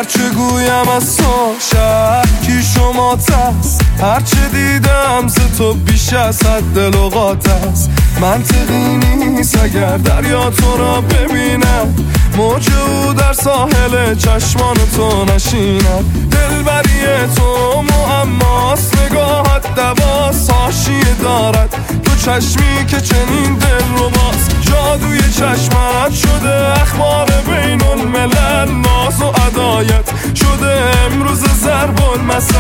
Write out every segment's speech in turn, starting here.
هرچه گویم از تو شکی شما تست، هرچه دیدم ز تو بیش از حد لغات است. منطقی نیست اگر دریا تو را ببینم، موج او در ساحل چشمان تو نشیند. دلبری تو معماست، نگاهت دواست، حاشیه دارد تو چشمی که چنین دل رو باز. جادوی چشمت شده اخبار بین الملل، ناز و عدایت شده امروز ضرب المثل.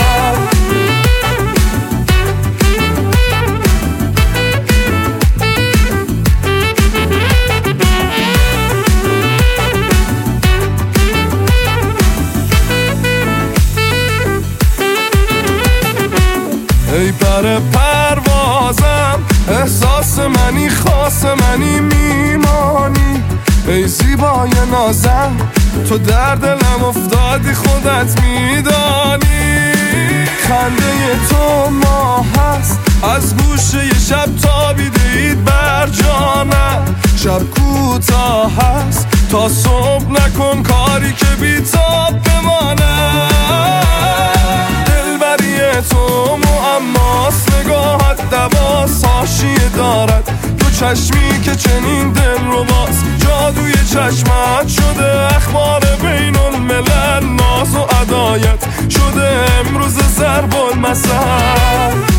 ای پر پروازم، احساس منی، خاص منی، میمانی. ای زیبای نازم، تو در دلم افتادی، خودت میدانی. خنده تو ماه هست، از گوشه شب تابیده اید بر جانم. شب کوتاه هست، تا صبح نکن کاری که بی‌تاب بمانم. دلبری تو معماست، نگاهت دواست، حاشیه دارد تو چشمی که چنین دل رو باز. جادوی چشمت شده اخبار بین الملل، ناز و عدایت شده امروز ضرب المثل.